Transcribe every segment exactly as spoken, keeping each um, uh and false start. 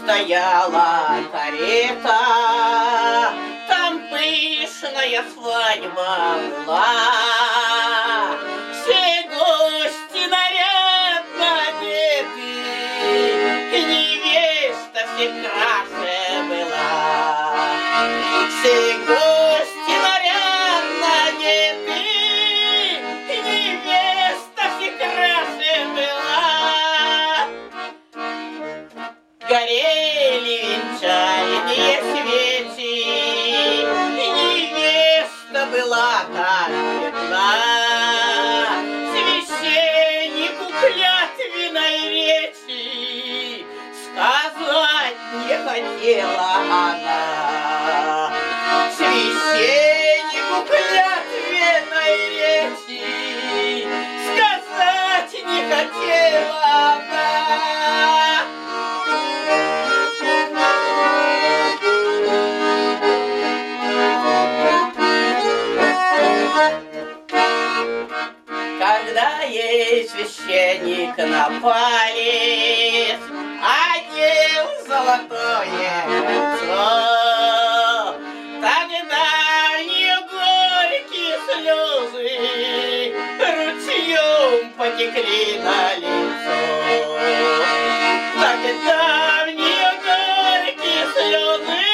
стояла карета, там пышная свадьба была. Все гости нарядно одеты, невеста все краше была. Все гости нарядно одеты, невеста все краше была. Горели венчальные свечи, и невеста была так бедна. Священнику клятвенной речи сказать не хотела она. Священнику клятвенной речи сказать не хотела она. Когда ей священник на палец одел золотое кольцо, тогда в нее горькие слезы ручьем потекли на лицо. Тогда в нее горькие слезы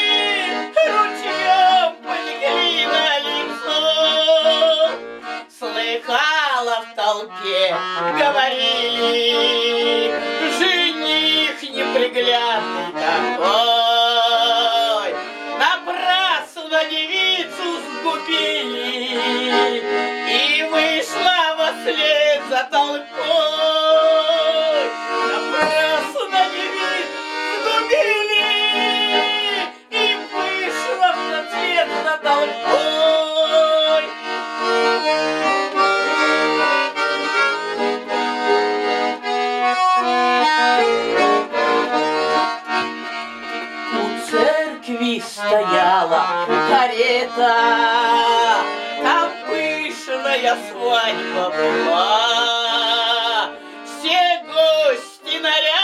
ручьем потекли на лицо. Слыхала в толпе, говорили, жених неприглядный такой. Напрасно девицу сгубили, и вышла вслед за толпой. Напрасно девицу сгубили, и вышла вслед за толпой. Стояла карета, там пышная свадьба была. Все гости наряд